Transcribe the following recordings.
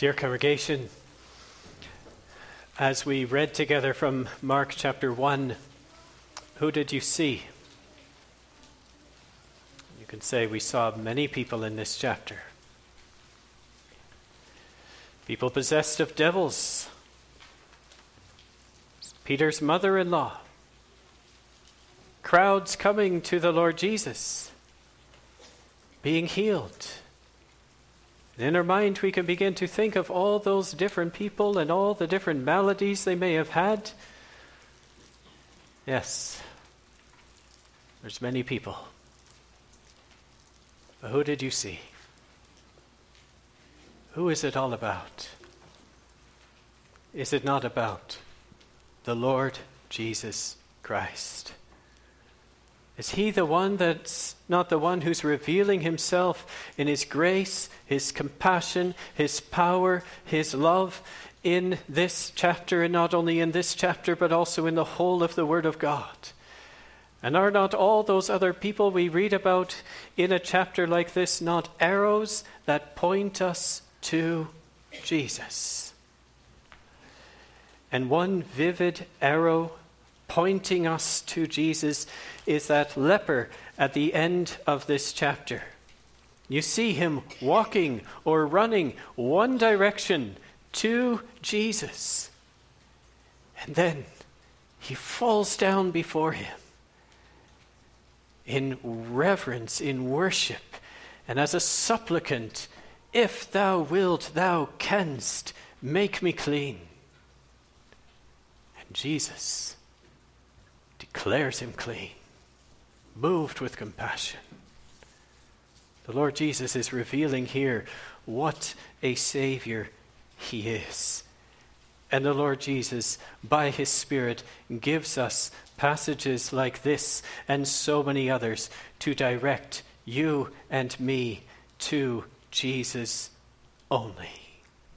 Dear congregation, as we read together from Mark chapter 1, who did you see? You can say we saw many people in this chapter. People possessed of devils. Peter's mother-in-law. Crowds coming to the Lord Jesus, being healed. In our mind, we can begin to think of all those different people and all the different maladies they may have had. Yes, there's many people. But who did you see? Who is it all about? Is it not about the Lord Jesus Christ? Is he the one that's not the one who's revealing himself in his grace, his compassion, his power, his love in this chapter, and not only in this chapter, but also in the whole of the Word of God? And are not all those other people we read about in a chapter like this not arrows that point us to Jesus? And one vivid arrow pointing us to Jesus is that leper at the end of this chapter. You see him walking or running one direction to Jesus. And then he falls down before him in reverence, in worship, and as a supplicant, "If thou wilt, thou canst, make me clean." And Jesus declares him clean, moved with compassion. The Lord Jesus is revealing here what a Savior he is. And the Lord Jesus, by his Spirit, gives us passages like this and so many others to direct you and me to Jesus only.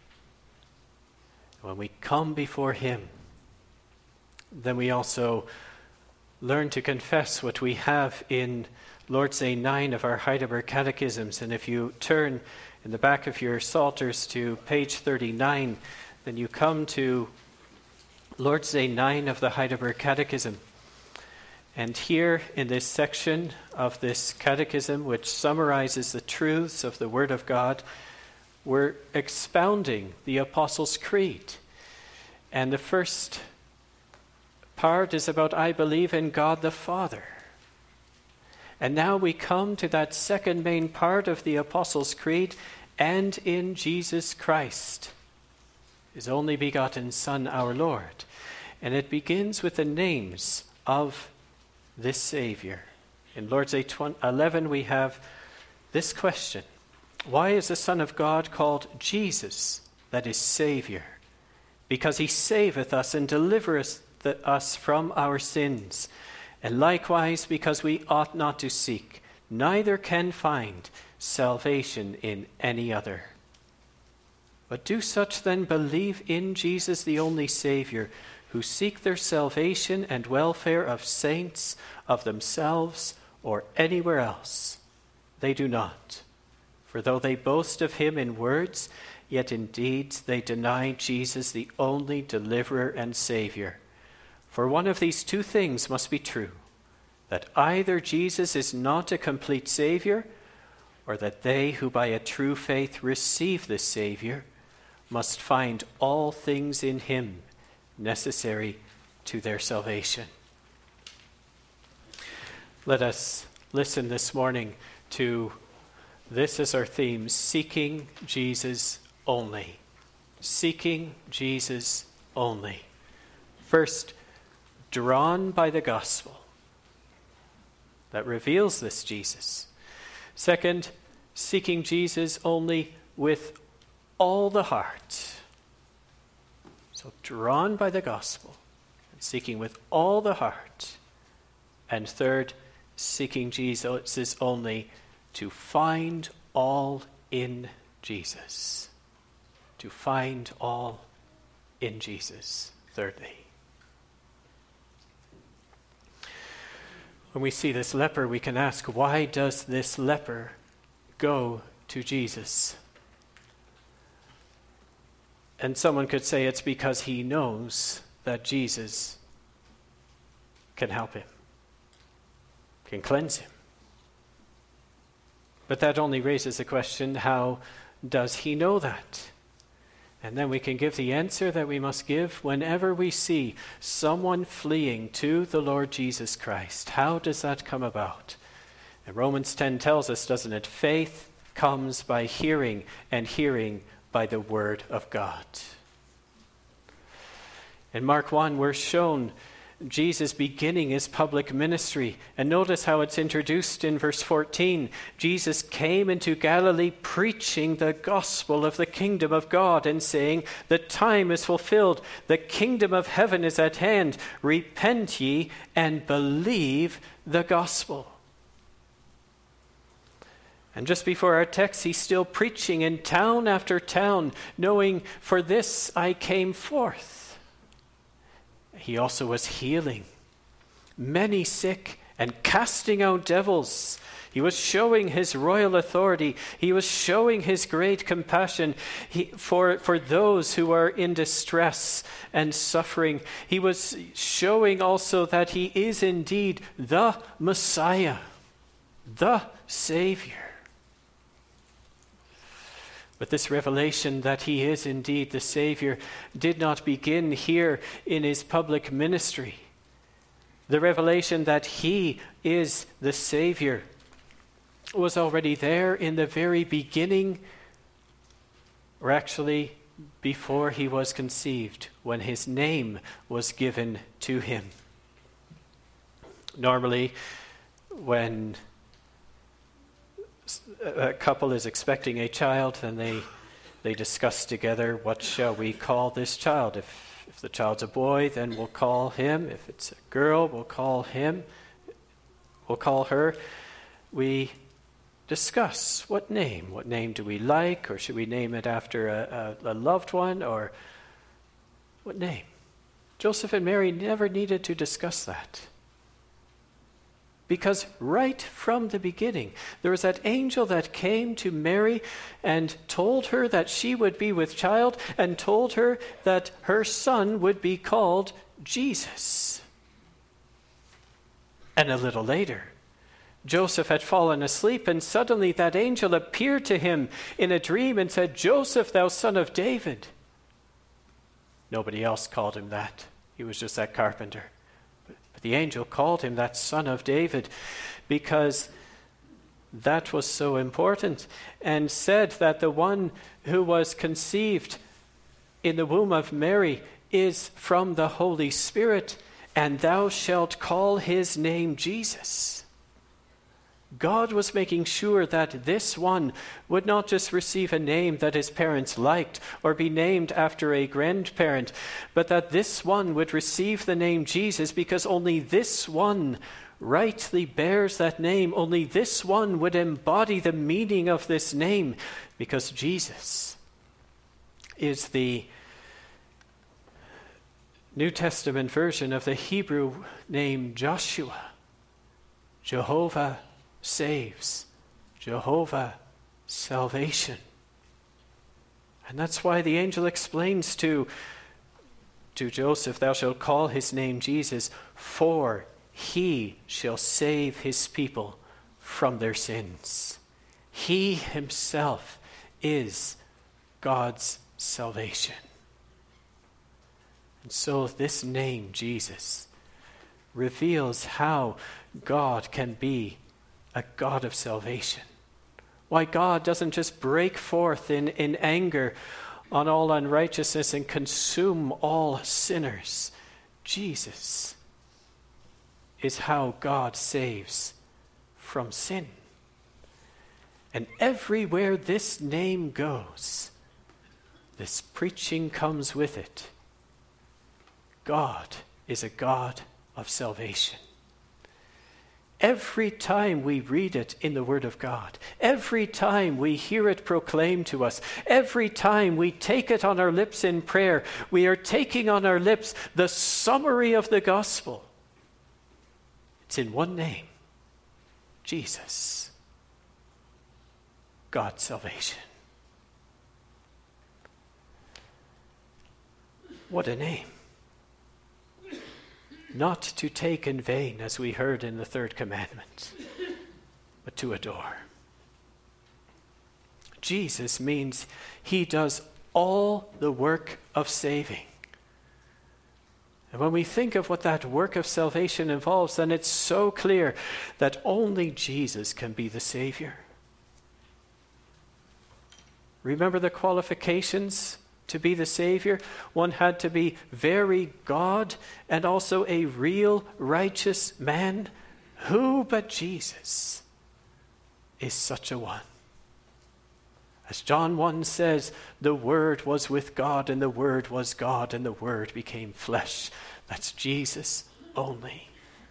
When we come before him, then we also learn to confess what we have in Lord's Day 9 of our Heidelberg Catechisms. And if you turn in the back of your Psalters to page 39, then you come to Lord's Day 9 of the Heidelberg Catechism. And here in this section of this catechism, which summarizes the truths of the Word of God, we're expounding the Apostles' Creed. And the first part is about I believe in God the Father. And now we come to that second main part of the Apostles' Creed, and in Jesus Christ, his only begotten Son, our Lord. And it begins with the names of this Savior. In Lord's Day 11 we have this question: why is the Son of God called Jesus, that is Savior? Because he saveth us and delivereth us from our sins, and likewise because we ought not to seek, neither can find, salvation in any other. But do such then believe in Jesus the only Savior, who seek their salvation and welfare of saints, of themselves, or anywhere else? They do not. For though they boast of him in words, yet in deeds they deny Jesus the only deliverer and Savior. For one of these two things must be true, that either Jesus is not a complete Savior, or that they who by a true faith receive the Savior must find all things in him necessary to their salvation. Let us listen this morning to this as our theme: seeking Jesus only. Seeking Jesus only. First, drawn by the gospel that reveals this Jesus. Second, seeking Jesus only with all the heart. So drawn by the gospel and seeking with all the heart. And third, seeking Jesus only to find all in Jesus. To find all in Jesus. Thirdly, when we see this leper, we can ask, why does this leper go to Jesus? And someone could say it's because he knows that Jesus can help him, can cleanse him. But that only raises the question, how does he know that? And then we can give the answer that we must give whenever we see someone fleeing to the Lord Jesus Christ. How does that come about? And Romans 10 tells us, doesn't it? Faith comes by hearing, and hearing by the word of God. In Mark 1, we're shown Jesus beginning his public ministry. And notice how it's introduced in verse 14. Jesus came into Galilee preaching the gospel of the kingdom of God and saying, the time is fulfilled, the kingdom of heaven is at hand. Repent ye and believe the gospel. And just before our text, he's still preaching in town after town, knowing, for this I came forth. He also was healing many sick and casting out devils. He was showing his royal authority. He was showing his great compassion for those who are in distress and suffering. He was showing also that he is indeed the Messiah, the Savior. But this revelation that he is indeed the Savior did not begin here in his public ministry. The revelation that he is the Savior was already there in the very beginning, or actually before he was conceived, when his name was given to him. Normally, when a couple is expecting a child, and they discuss together, what shall we call this child? If the child's a boy, then we'll call him. If it's a girl, we'll call her. We discuss what name. What name do we like? Or should we name it after a loved one? Or what name? Joseph and Mary never needed to discuss that. Because right from the beginning, there was that angel that came to Mary and told her that she would be with child, and told her that her son would be called Jesus. And a little later, Joseph had fallen asleep, and suddenly that angel appeared to him in a dream and said, Joseph, thou son of David. Nobody else called him that. He was just that carpenter. The angel called him that son of David because that was so important, and said that the one who was conceived in the womb of Mary is from the Holy Spirit, and thou shalt call his name Jesus. God was making sure that this one would not just receive a name that his parents liked or be named after a grandparent, but that this one would receive the name Jesus because only this one rightly bears that name. Only this one would embody the meaning of this name, because Jesus is the New Testament version of the Hebrew name Joshua. Jehovah saves. Jehovah salvation. And that's why the angel explains to Joseph, thou shalt call his name Jesus, for he shall save his people from their sins. He himself is God's salvation. And so this name, Jesus, reveals how God can be a God of salvation. Why God doesn't just break forth in anger on all unrighteousness and consume all sinners. Jesus is how God saves from sin. And everywhere this name goes, this preaching comes with it. God is a God of salvation. Every time we read it in the Word of God, every time we hear it proclaimed to us, every time we take it on our lips in prayer, we are taking on our lips the summary of the gospel. It's in one name, Jesus, God's salvation. What a name. Not to take in vain, as we heard in the third commandment, but to adore. Jesus means he does all the work of saving. And when we think of what that work of salvation involves, then it's so clear that only Jesus can be the Savior. Remember the qualifications to be the Savior? One had to be very God and also a real righteous man. Who but Jesus is such a one? As John 1 says, the Word was with God, and the Word was God, and the Word became flesh. That's Jesus only.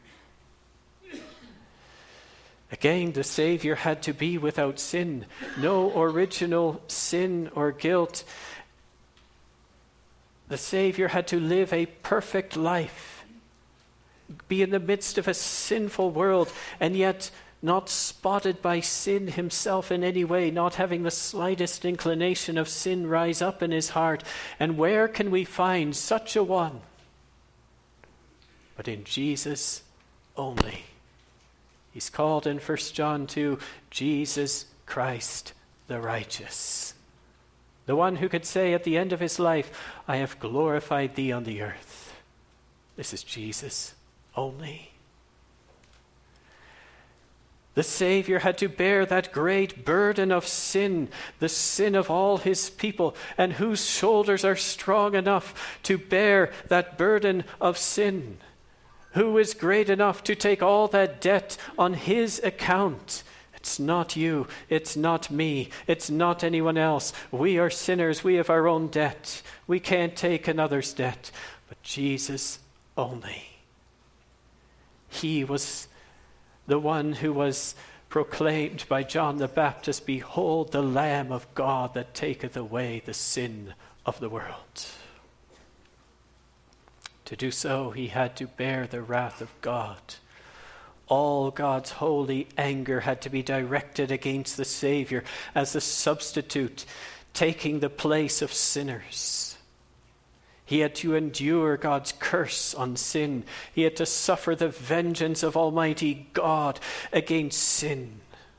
Again, the Savior had to be without sin, no original sin or guilt. The Savior had to live a perfect life, be in the midst of a sinful world, and yet not spotted by sin himself in any way, not having the slightest inclination of sin rise up in his heart. And where can we find such a one? But in Jesus only. He's called in 1 John 2, Jesus Christ the righteous. The one who could say at the end of his life, I have glorified thee on the earth. This is Jesus only. The Savior had to bear that great burden of sin, the sin of all his people, and whose shoulders are strong enough to bear that burden of sin? Who is great enough to take all that debt on his account? It's not you, it's not me, it's not anyone else. We are sinners, we have our own debt. We can't take another's debt, but Jesus only. He was the one who was proclaimed by John the Baptist, behold the Lamb of God that taketh away the sin of the world. To do so, he had to bear the wrath of God. All God's holy anger had to be directed against the Savior as the substitute, taking the place of sinners. He had to endure God's curse on sin. He had to suffer the vengeance of Almighty God against sin.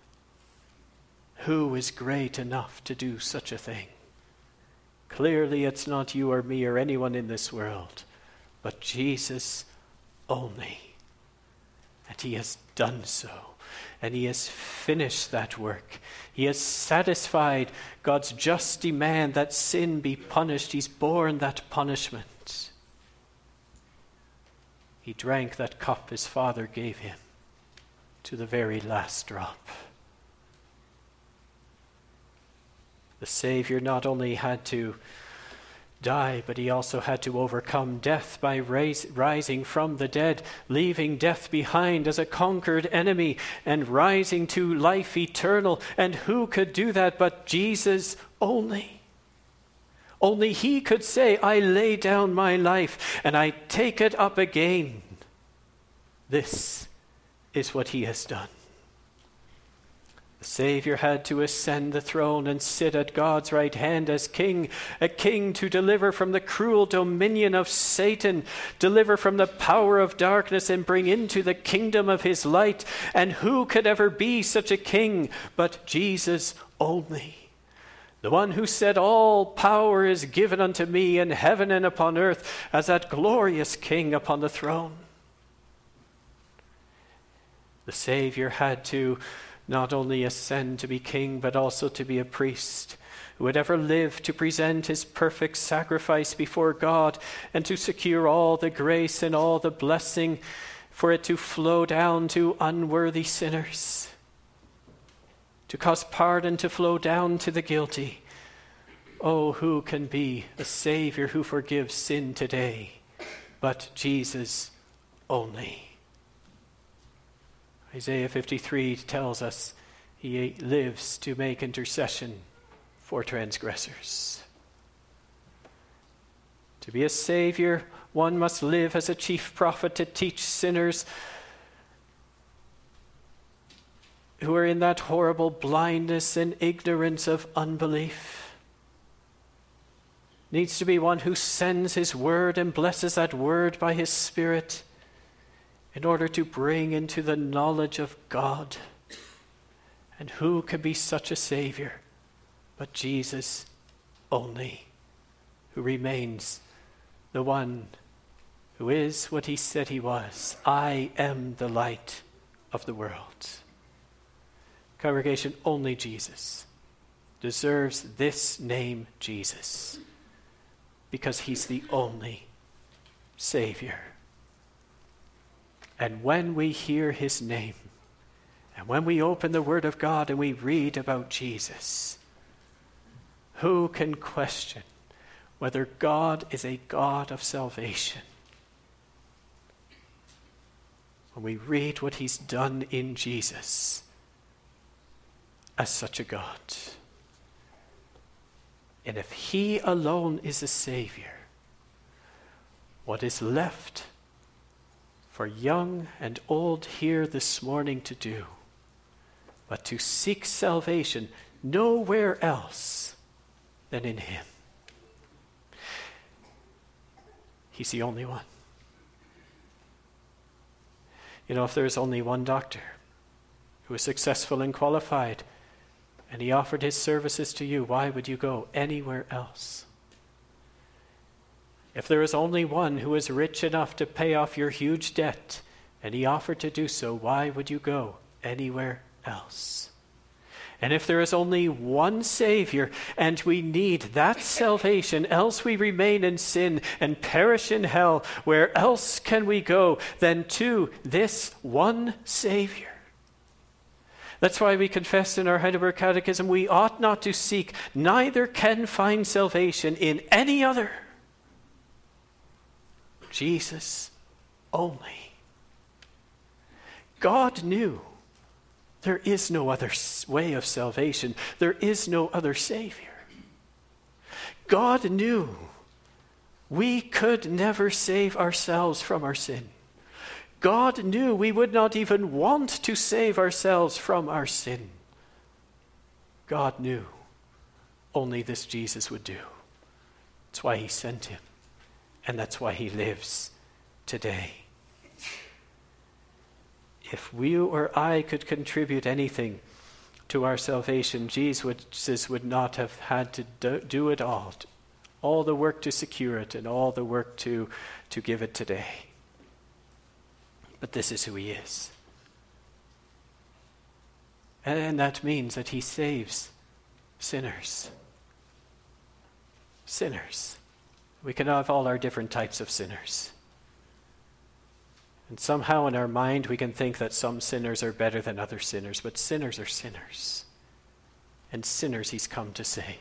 Who is great enough to do such a thing? Clearly, it's not you or me or anyone in this world, but Jesus only. And he has done so. And he has finished that work. He has satisfied God's just demand that sin be punished. He's borne that punishment. He drank that cup his Father gave him to the very last drop. The Savior not only had to die, but he also had to overcome death by rising from the dead, leaving death behind as a conquered enemy and rising to life eternal. And who could do that but Jesus only? Only he could say, I lay down my life and I take it up again. This is what he has done. The Savior had to ascend the throne and sit at God's right hand as king, a king to deliver from the cruel dominion of Satan, deliver from the power of darkness and bring into the kingdom of his light. And who could ever be such a king but Jesus only? The one who said, all power is given unto me in heaven and upon earth, as that glorious king upon the throne. The Savior had to not only ascend to be king, but also to be a priest who would ever live to present his perfect sacrifice before God and to secure all the grace and all the blessing for it to flow down to unworthy sinners, to cause pardon to flow down to the guilty. Oh, who can be a Savior who forgives sin today but Jesus only? Isaiah 53 tells us he lives to make intercession for transgressors. To be a Savior, one must live as a chief prophet to teach sinners who are in that horrible blindness and ignorance of unbelief. needs to be one who sends his word and blesses that word by his Spirit in order to bring into the knowledge of God. And who can be such a Savior but Jesus only, who remains the one who is what he said he was. I am the light of the world. Congregation, only Jesus deserves this name, Jesus, because he's the only Savior. And when we hear his name, and when we open the Word of God and we read about Jesus, who can question whether God is a God of salvation? When we read what he's done in Jesus as such a God. And if he alone is a Savior, what is left for young and old here this morning to do but to seek salvation nowhere else than in him? He's the only one. You know, if there is only one doctor who is successful and qualified, and he offered his services to you, why would you go anywhere else? If there is only one who is rich enough to pay off your huge debt, and he offered to do so, why would you go anywhere else? And if there is only one Savior, and we need that salvation, else we remain in sin and perish in hell, where else can we go than to this one Savior? That's why we confess in our Heidelberg Catechism, we ought not to seek, neither can find salvation in any other. Jesus only. God knew there is no other way of salvation. There is no other Savior. God knew we could never save ourselves from our sin. God knew we would not even want to save ourselves from our sin. God knew only this Jesus would do. That's why he sent him. And that's why he lives today. If you or I could contribute anything to our salvation, Jesus would not have had to do it all the work to secure it and all the work to give it today. But this is who he is. And that means that he saves sinners. Sinners. We can have all our different types of sinners. And somehow in our mind we can think that some sinners are better than other sinners, but sinners are sinners. And sinners he's come to save.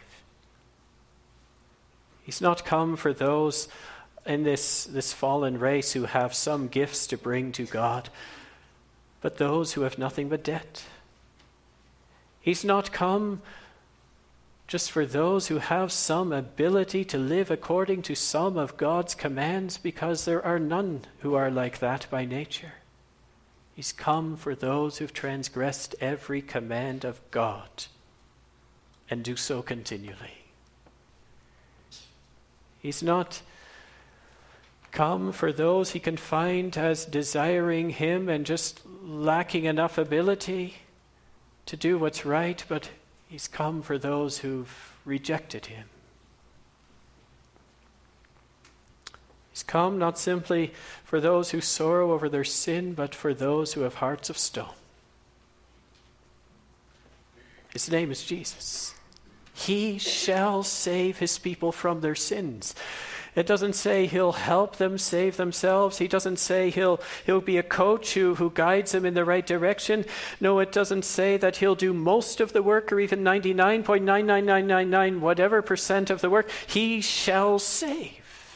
He's not come for those in this fallen race who have some gifts to bring to God, but those who have nothing but debt. He's not come just for those who have some ability to live according to some of God's commands, because there are none who are like that by nature. He's come for those who've transgressed every command of God and do so continually. He's not come for those he can find as desiring him and just lacking enough ability to do what's right, but he's come for those who've rejected him. He's come not simply for those who sorrow over their sin, but for those who have hearts of stone. His name is Jesus. He shall save his people from their sins. It doesn't say he'll help them save themselves. He doesn't say he'll be a coach who guides them in the right direction. No, it doesn't say that he'll do most of the work or even 99.99999 whatever percent of the work. He shall save.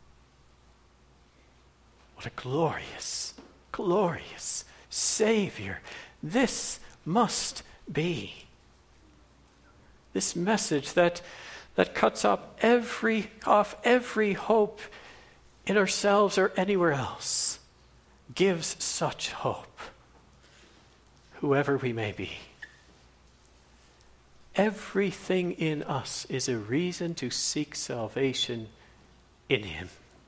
What a glorious, glorious Savior this must be. This message that cuts off every hope in ourselves or anywhere else, gives such hope, whoever we may be. Everything in us is a reason to seek salvation in him.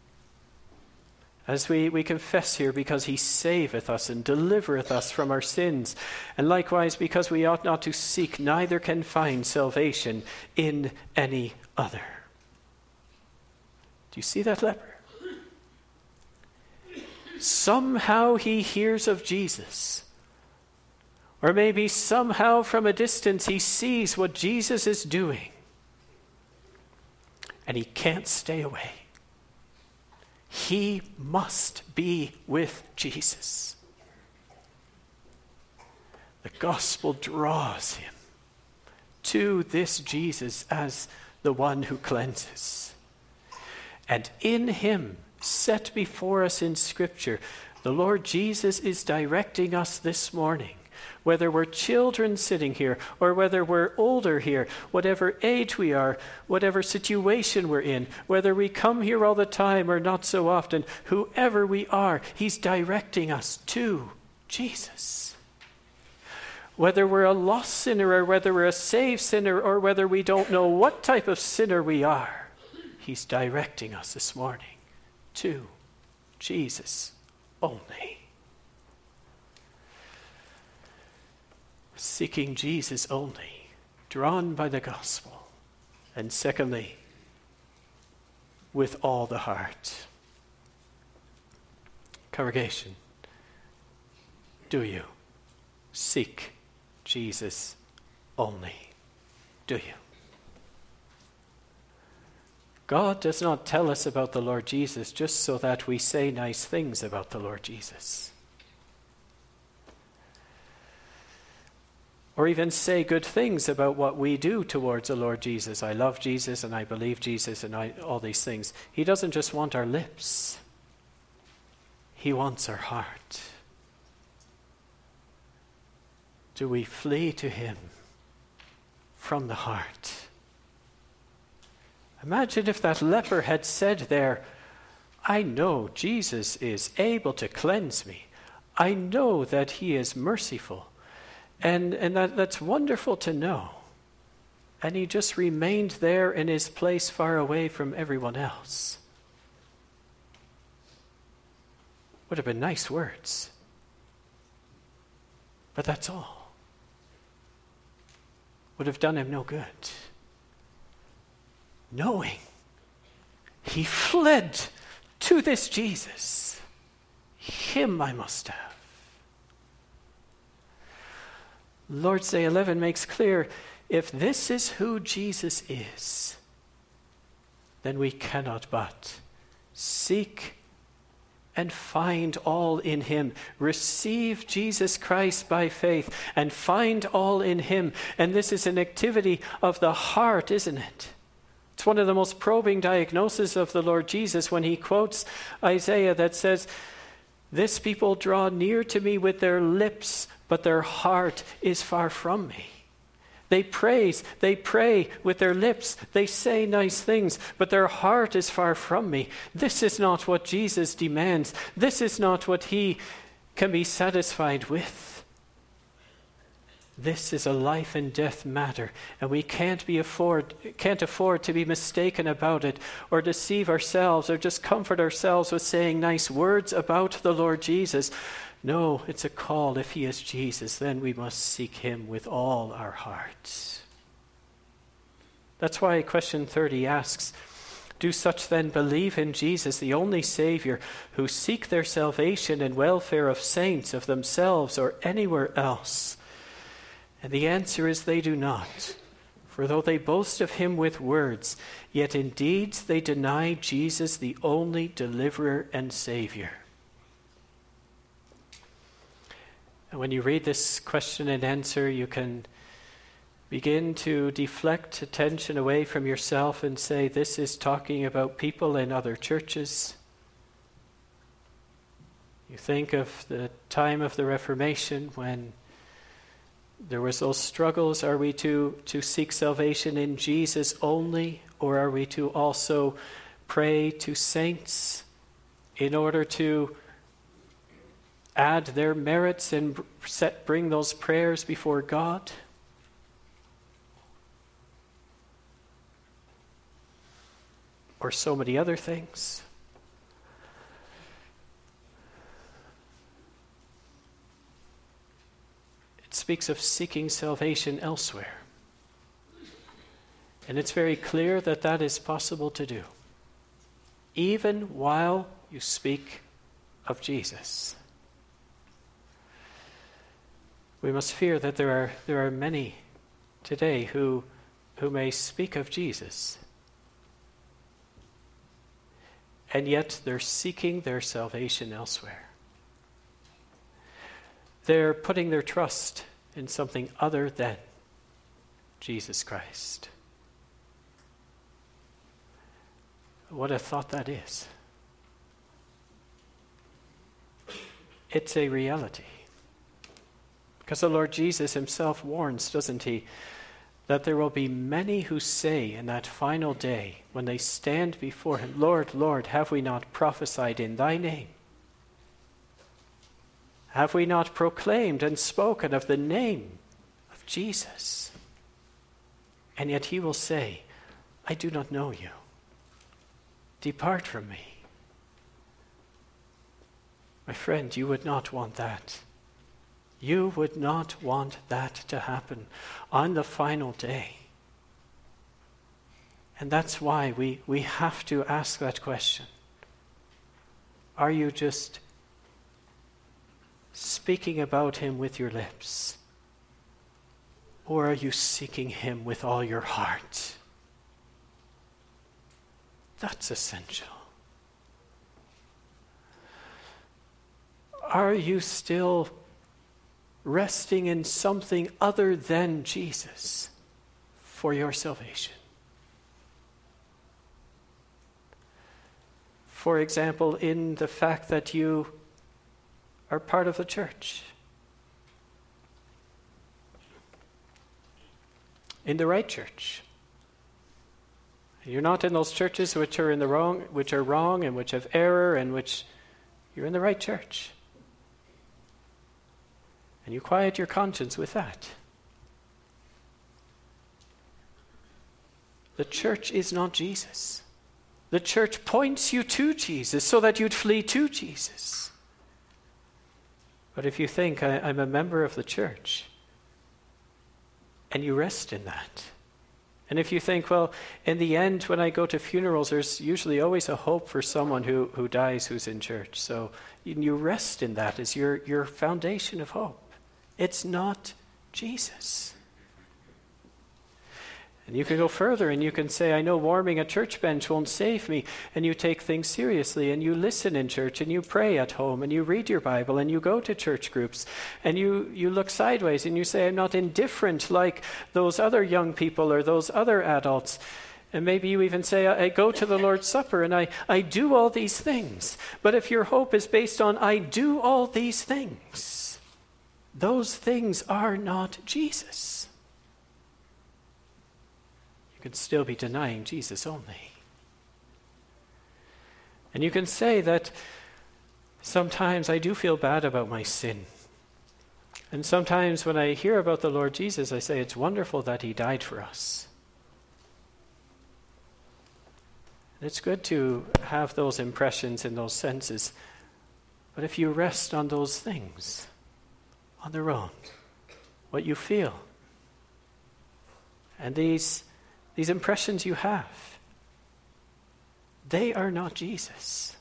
As we confess here, because he saveth us and delivereth us from our sins, and likewise because we ought not to seek, neither can find salvation in any other. Do you see that leper? Somehow he hears of Jesus. Or maybe somehow from a distance he sees what Jesus is doing. And he can't stay away. He must be with Jesus. The gospel draws him to this Jesus as the one who cleanses. And in him, set before us in Scripture, the Lord Jesus is directing us this morning. Whether we're children sitting here or whether we're older here, whatever age we are, whatever situation we're in, whether we come here all the time or not so often, whoever we are, he's directing us to Jesus. Whether we're a lost sinner or whether we're a saved sinner or whether we don't know what type of sinner we are, he's directing us this morning to Jesus only. Seeking Jesus only, drawn by the gospel. And secondly, with all the heart. Congregation, do you seek Jesus only? Do you? God does not tell us about the Lord Jesus just so that we say nice things about the Lord Jesus. Or even say good things about what we do towards the Lord Jesus. I love Jesus and I believe Jesus and all these things. He doesn't just want our lips. He wants our heart. Do we flee to him from the heart? Imagine if that leper had said there, I know Jesus is able to cleanse me. I know that he is merciful. And that's wonderful to know. And he just remained there in his place far away from everyone else. Would have been nice words. But that's all. Would have done him no good. Knowing he fled to this Jesus. Him I must have. Lord's Day 11 makes clear, if this is who Jesus is, then we cannot but seek and find all in him. Receive Jesus Christ by faith and find all in him. And this is an activity of the heart, isn't it? It's one of the most probing diagnoses of the Lord Jesus when he quotes Isaiah that says, this people draw near to me with their lips, but their heart is far from me. They pray with their lips, they say nice things, but their heart is far from me. This is not what Jesus demands. This is not what he can be satisfied with. This is a life and death matter, and we can't afford to be mistaken about it or deceive ourselves or just comfort ourselves with saying nice words about the Lord Jesus. No, it's a call. If he is Jesus, then we must seek him with all our hearts. That's why question 30 asks, do such then believe in Jesus, the only Savior, who seek their salvation and welfare of saints, of themselves, or anywhere else? And the answer is they do not. For though they boast of him with words, yet in deeds they deny Jesus, the only deliverer and Savior. And when you read this question and answer, you can begin to deflect attention away from yourself and say, this is talking about people in other churches. You think of the time of the Reformation when there was those struggles. Are we to seek salvation in Jesus only, or are we to also pray to saints in order to add their merits and bring those prayers before God? or so many other things. It speaks of seeking salvation elsewhere. And it's very clear that that is possible to do, even while you speak of Jesus. We must fear that there are many today who may speak of Jesus, and yet they're seeking their salvation elsewhere. They're putting their trust in something other than Jesus Christ. What a thought that is. It's a reality. Because the Lord Jesus himself warns, doesn't he, that there will be many who say in that final day, when they stand before him, Lord, Lord, have we not prophesied in thy name? Have we not proclaimed and spoken of the name of Jesus? And yet he will say, I do not know you. Depart from me. My friend, you would not want that. You would not want that to happen on the final day. And that's why we have to ask that question. Are you just speaking about him with your lips? Or are you seeking him with all your heart? That's essential. Are you still resting in something other than Jesus for your salvation? For example, in the fact that you are part of the church. In the right church. You're not in those churches which are wrong and which have error, and which you're in the right church. And you quiet your conscience with that. The church is not Jesus. The church points you to Jesus so that you'd flee to Jesus. But if you think, I'm a member of the church, and you rest in that, and if you think, well, in the end, when I go to funerals, there's usually always a hope for someone who dies who's in church. So you rest in that as your foundation of hope. It's not Jesus. And you can go further and you can say, I know warming a church bench won't save me. And you take things seriously and you listen in church and you pray at home and you read your Bible and you go to church groups and you look sideways and you say, I'm not indifferent like those other young people or those other adults. And maybe you even say, I go to the Lord's Supper and I do all these things. But if your hope is based on I do all these things, those things are not Jesus. You can still be denying Jesus only. And you can say that sometimes I do feel bad about my sin. And sometimes when I hear about the Lord Jesus, I say it's wonderful that he died for us. And it's good to have those impressions and those senses. But if you rest on those things on their own, what you feel, and these impressions you have, they are not Jesus.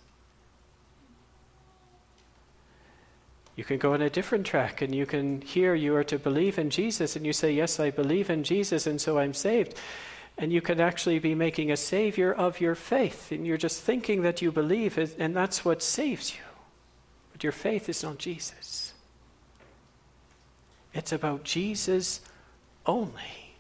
You can go on a different track and you can hear you are to believe in Jesus and you say, yes, I believe in Jesus and so I'm saved. And you can actually be making a savior of your faith and you're just thinking that you believe and that's what saves you. But your faith is not Jesus. It's about Jesus only.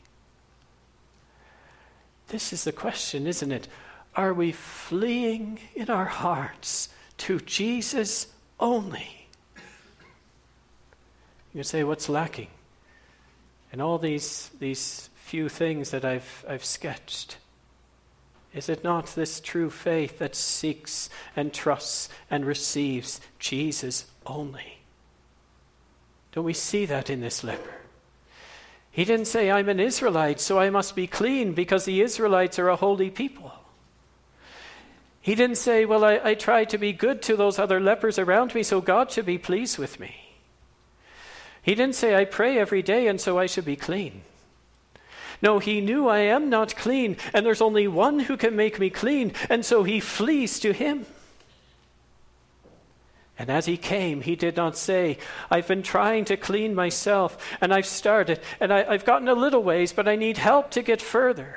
This is the question, isn't it? Are we fleeing in our hearts to Jesus only? You say, what's lacking? And all these few things that I've sketched. Is it not this true faith that seeks and trusts and receives Jesus only? Don't we see that in this leper? He didn't say, I'm an Israelite, so I must be clean because the Israelites are a holy people. He didn't say, well, I tried to be good to those other lepers around me, so God should be pleased with me. He didn't say, I pray every day, and so I should be clean. No, he knew I am not clean, and there's only one who can make me clean, and so he flees to him. And as he came, he did not say, I've been trying to clean myself, and I've started, and I've gotten a little ways, but I need help to get further.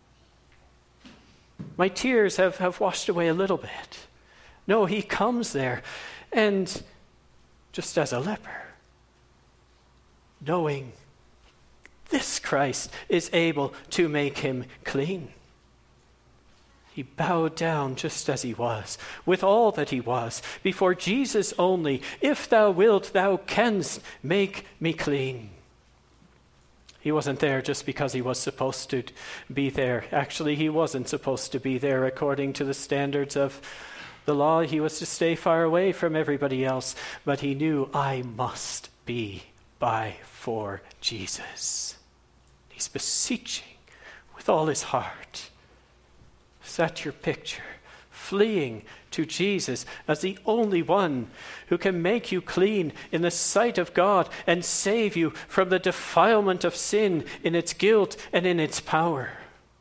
My tears have washed away a little bit. No, he comes there, and just as a leper, knowing this Christ is able to make him clean. He bowed down just as he was, with all that he was, before Jesus only. If thou wilt, thou canst make me clean. He wasn't there just because he was supposed to be there. Actually, he wasn't supposed to be there according to the standards of the law. He was to stay far away from everybody else. But he knew, I must be by for Jesus. He's beseeching with all his heart. Is that your picture? Fleeing to Jesus as the only one who can make you clean in the sight of God and save you from the defilement of sin in its guilt and in its power.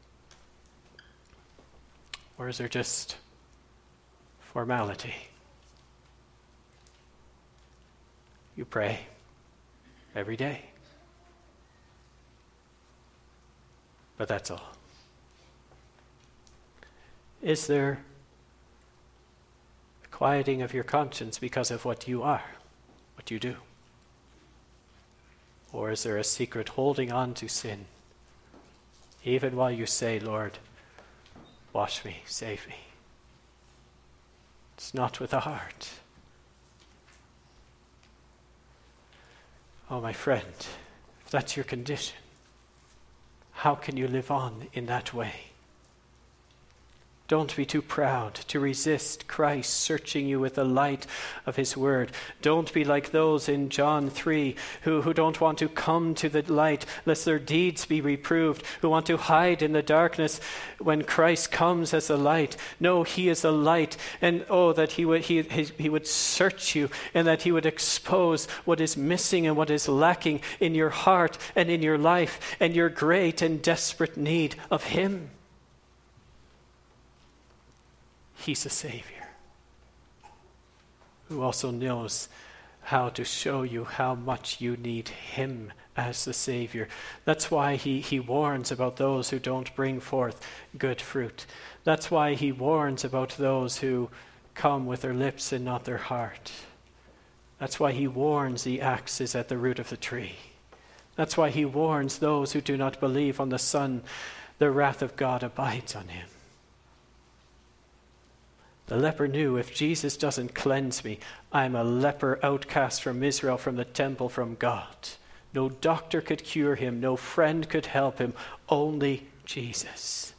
Or is there just formality? You pray every day, but that's all. Is there a quieting of your conscience because of what you are, what you do? Or is there a secret holding on to sin, even while you say, Lord, wash me, save me? It's not with the heart. Oh, my friend, if that's your condition, how can you live on in that way? Don't be too proud to resist Christ searching you with the light of his word. Don't be like those in John 3 who don't want to come to the light lest their deeds be reproved, who want to hide in the darkness when Christ comes as the light. No, he is the light, and that he would search you and that he would expose what is missing and what is lacking in your heart and in your life and your great and desperate need of him. He's a Savior who also knows how to show you how much you need him as the Savior. That's why he warns about those who don't bring forth good fruit. That's why he warns about those who come with their lips and not their heart. That's why he warns the axe is at the root of the tree. That's why he warns those who do not believe on the Son, the wrath of God abides on him. The leper knew, if Jesus doesn't cleanse me, I'm a leper outcast from Israel, from the temple, from God. No doctor could cure him. No friend could help him. Only Jesus.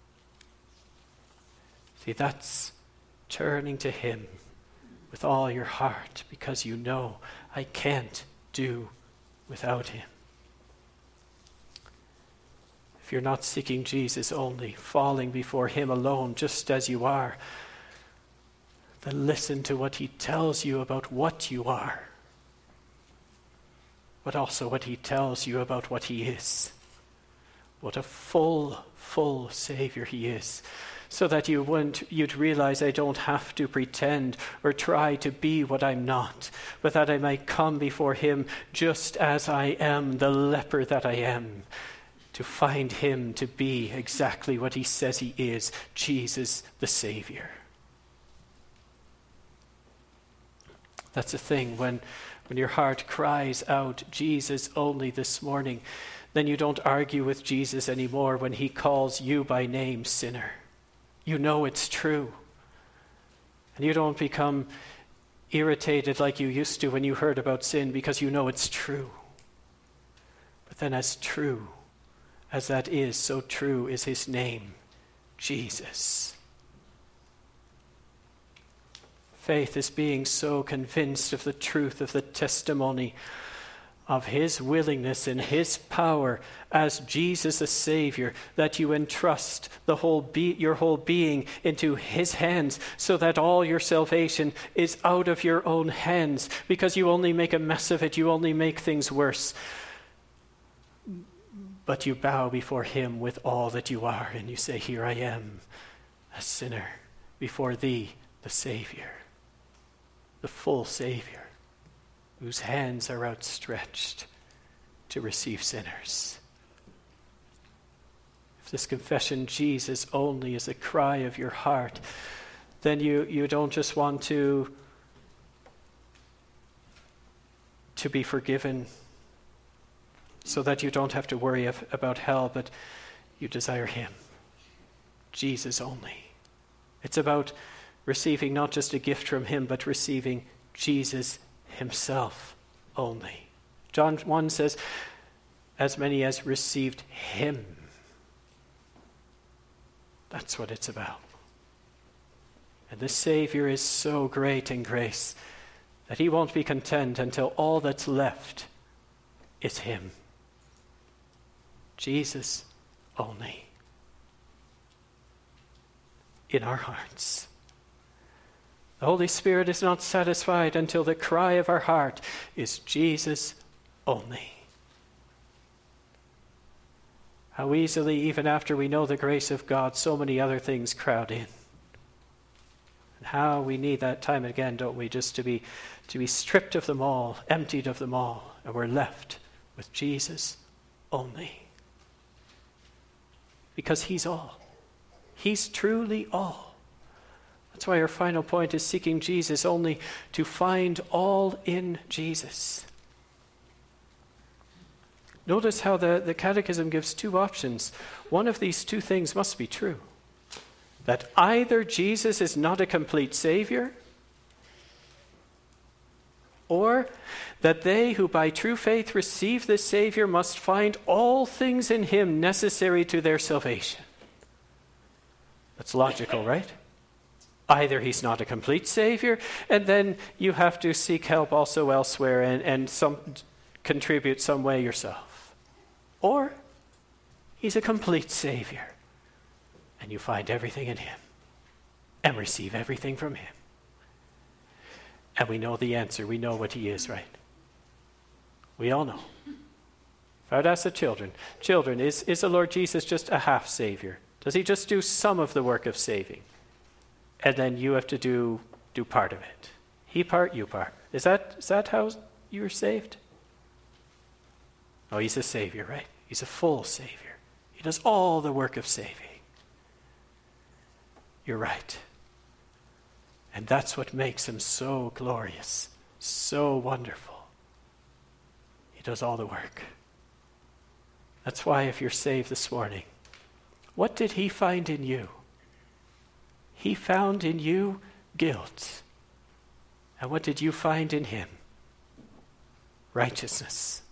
See, that's turning to him with all your heart, because you know I can't do without him. If you're not seeking Jesus only, falling before him alone, just as you are, then listen to what he tells you about what you are, but also what he tells you about what he is. What a full Savior he is, so that you'd realize I don't have to pretend or try to be what I'm not, but that I might come before him just as I am, the leper that I am, to find him to be exactly what he says he is, Jesus the Savior. That's the thing, when your heart cries out, Jesus only this morning, then you don't argue with Jesus anymore when he calls you by name, sinner. You know it's true. And you don't become irritated like you used to when you heard about sin, because you know it's true. But then as true as that is, so true is his name, Jesus. Faith is being so convinced of the truth of the testimony of his willingness and his power as Jesus the Savior, that you entrust your whole being into his hands, so that all your salvation is out of your own hands, because you only make a mess of it, you only make things worse. But you bow before him with all that you are, and you say, here I am, a sinner, before thee, the Savior, the full Savior, whose hands are outstretched to receive sinners. If this confession, Jesus only, is a cry of your heart, then you don't just want to be forgiven so that you don't have to worry about hell, but you desire him, Jesus only. It's about receiving not just a gift from him, but receiving Jesus himself only. John 1 says, as many as received him. That's what it's about. And the Savior is so great in grace that he won't be content until all that's left is him. Jesus only. In our hearts. The Holy Spirit is not satisfied until the cry of our heart is Jesus only. How easily, even after we know the grace of God, so many other things crowd in. And how we need that time again, don't we, just to be stripped of them all, emptied of them all, and we're left with Jesus only. Because he's all. He's truly all. That's why our final point is seeking Jesus only, to find all in Jesus. Notice how the Catechism gives two options. One of these two things must be true. That either Jesus is not a complete Savior, or that they who by true faith receive this Savior must find all things in him necessary to their salvation. That's logical, right? Either he's not a complete Savior, and then you have to seek help also elsewhere and contribute some way yourself. Or he's a complete Savior, and you find everything in him and receive everything from him. And we know the answer. We know what he is, right? We all know. If I would ask the children, is the Lord Jesus just a half Savior? Does he just do some of the work of saving? And then you have to do part of it. He part, you part. Is that how you were saved? Oh, he's a Savior, right? He's a full Savior. He does all the work of saving. You're right. And that's what makes him so glorious, so wonderful. He does all the work. That's why if you're saved this morning, what did he find in you? He found in you guilt. And what did you find in him? Righteousness.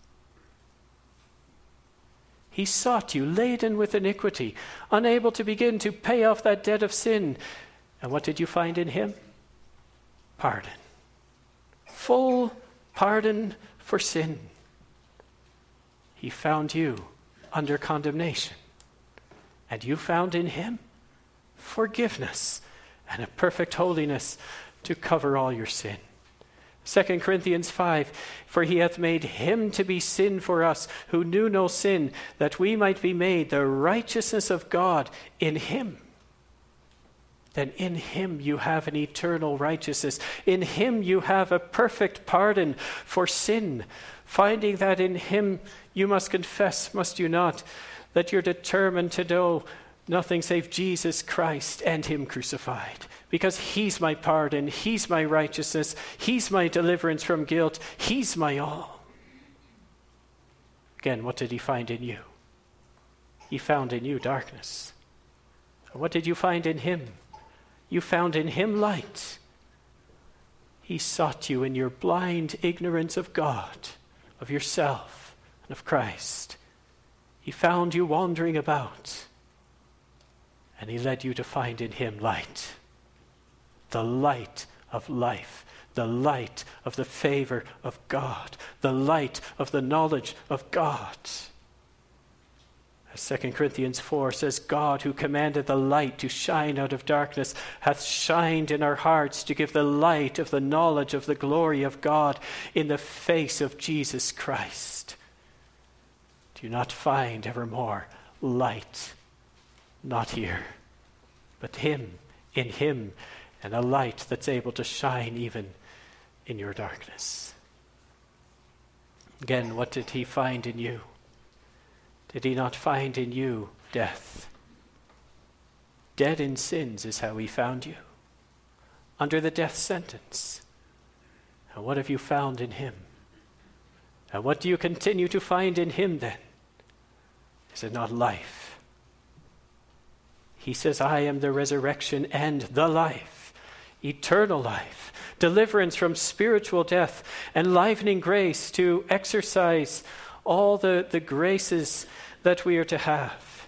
He sought you laden with iniquity, unable to begin to pay off that debt of sin. And what did you find in him? Pardon. Full pardon for sin. He found you under condemnation. And you found in him forgiveness and a perfect holiness to cover all your sin. 2 Corinthians 5, for he hath made him to be sin for us, who knew no sin, that we might be made the righteousness of God in him. Then in him you have an eternal righteousness. In him you have a perfect pardon for sin. Finding that in him you must confess, must you not, that you're determined to know nothing save Jesus Christ and him crucified. Because he's my pardon, he's my righteousness, he's my deliverance from guilt, he's my all. Again, what did he find in you? He found in you darkness. What did you find in him? You found in him light. He sought you in your blind ignorance of God, of yourself, and of Christ. He found you wandering about, and he led you to find in him light, the light of life, the light of the favor of God, the light of the knowledge of God. As 2 Corinthians 4 says, God who commanded the light to shine out of darkness hath shined in our hearts to give the light of the knowledge of the glory of God in the face of Jesus Christ. Do you not find evermore light? Not here, but him, in him, and a light that's able to shine even in your darkness. Again, what did he find in you? Did he not find in you death? Dead in sins is how he found you, under the death sentence. And what have you found in him? And what do you continue to find in him then? Is it not life? He says, I am the resurrection and the life, eternal life, deliverance from spiritual death, enlivening grace to exercise all the graces that we are to have.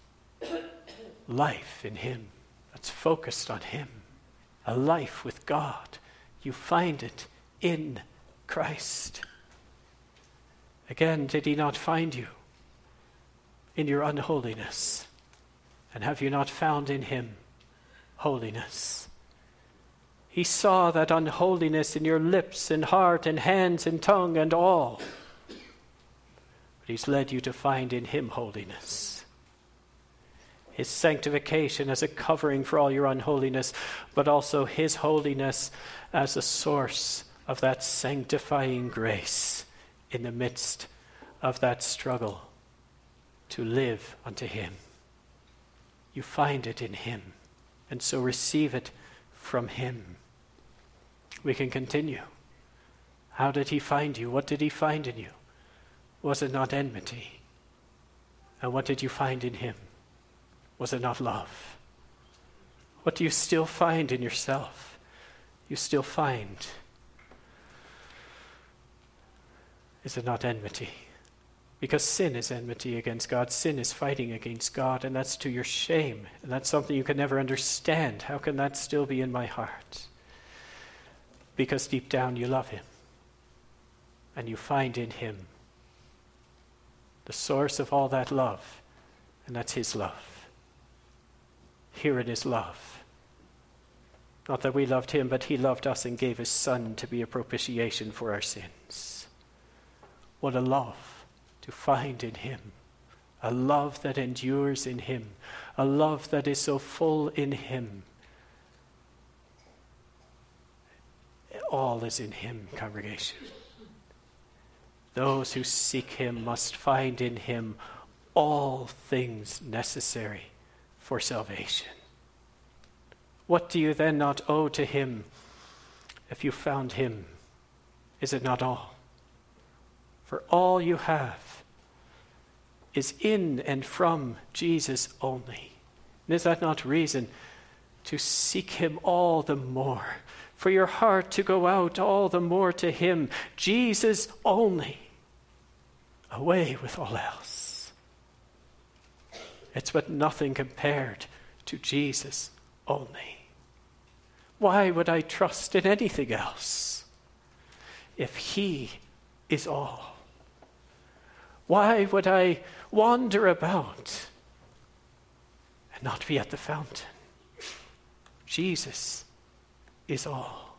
Life in him that's focused on him. A life with God. You find it in Christ. Again, did he not find you in your unholiness? And have you not found in him holiness? He saw that unholiness in your lips and heart and hands and tongue and all. But he's led you to find in him holiness. His sanctification as a covering for all your unholiness, but also his holiness as a source of that sanctifying grace in the midst of that struggle to live unto him. You find it in him, and so receive it from him. We can continue. How did he find you? What did he find in you? Was it not enmity? And what did you find in him? Was it not love? What do you still find in yourself? You still find. Is it not enmity? Because sin is enmity against God. Sin is fighting against God, and that's to your shame. And that's something you can never understand. How can that still be in my heart? Because deep down you love him. And you find in him the source of all that love, and that's his love. Herein is love. Not that we loved him, but he loved us and gave his Son to be a propitiation for our sins. What a love to find in him. A love that endures in him. A love that is so full in him. All is in him, congregation. Those who seek him must find in him all things necessary for salvation. What do you then not owe to him if you found him? Is it not all? For all you have is in and from Jesus only. And is that not reason to seek him all the more? For your heart to go out all the more to him, Jesus only. Away with all else. It's but nothing compared to Jesus only. Why would I trust in anything else if he is all? Why would I wander about and not be at the fountain? Jesus is all.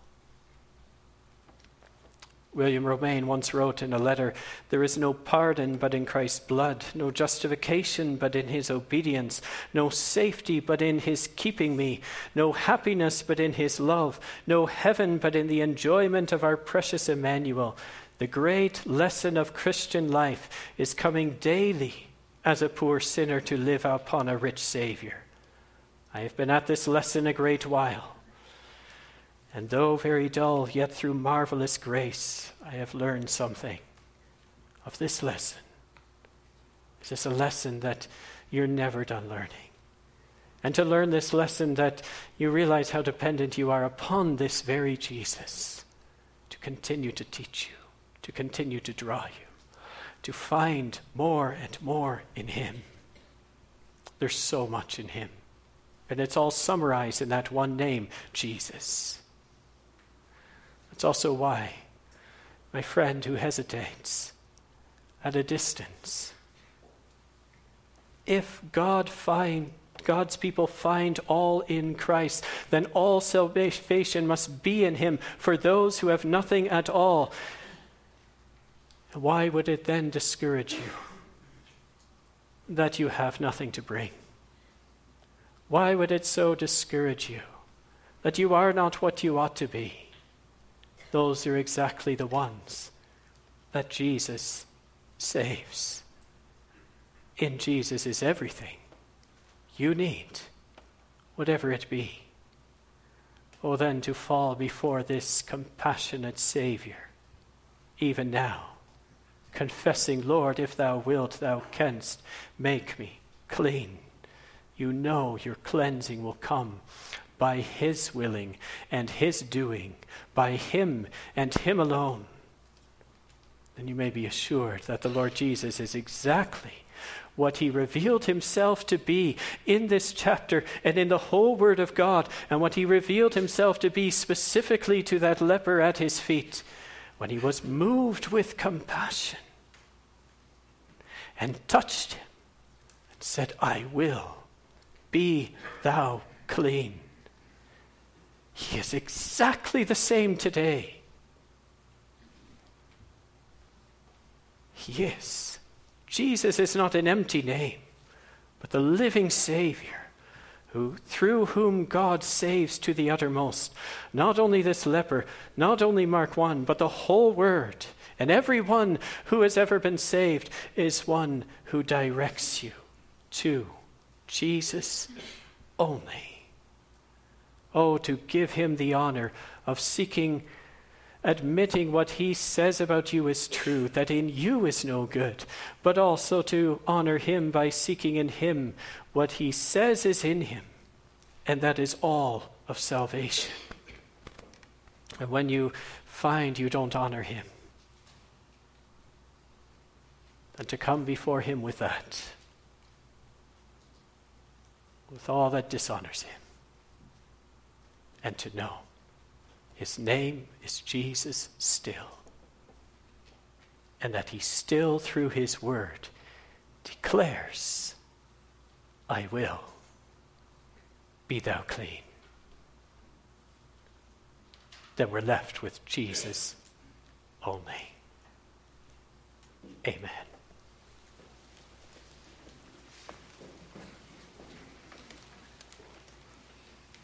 William Romaine once wrote in a letter, "There is no pardon but in Christ's blood, no justification but in his obedience, no safety but in his keeping me, no happiness but in his love, no heaven but in the enjoyment of our precious Emmanuel. The great lesson of Christian life is coming daily as a poor sinner to live upon a rich Savior. I have been at this lesson a great while. And though very dull, yet through marvelous grace, I have learned something of this lesson. Is this a lesson that you're never done learning? And to learn this lesson that you realize how dependent you are upon this very Jesus to continue to teach you, to continue to draw you, to find more and more in him. There's so much in him. And it's all summarized in that one name, Jesus. Let's It's also why, my friend who hesitates at a distance, if God's people find all in Christ, then all salvation must be in him for those who have nothing at all. Why would it then discourage you that you have nothing to bring? Why would it so discourage you that you are not what you ought to be? Those are exactly the ones that Jesus saves. In Jesus is everything you need, whatever it be. Oh, then to fall before this compassionate Savior, even now, confessing, Lord, if thou wilt, thou canst make me clean. You know your cleansing will come by his willing and his doing, by him and him alone. Then you may be assured that the Lord Jesus is exactly what he revealed himself to be in this chapter and in the whole Word of God, and what he revealed himself to be specifically to that leper at his feet when he was moved with compassion and touched him and said, I will, be thou clean. He is exactly the same today. He is. Jesus is not an empty name, but the living Savior, through whom God saves to the uttermost. Not only this leper, not only Mark 1, but the whole Word. And everyone who has ever been saved is one who directs you to Jesus only. Oh, to give him the honor of admitting what he says about you is true, that in you is no good, but also to honor him by seeking in him what he says is in him, and that is all of salvation. And when you find you don't honor him, and to come before him with that, with all that dishonors him, and to know his name is Jesus still, and that he still, through his word, declares, I will, be thou clean. Then we're left with Jesus only. Amen.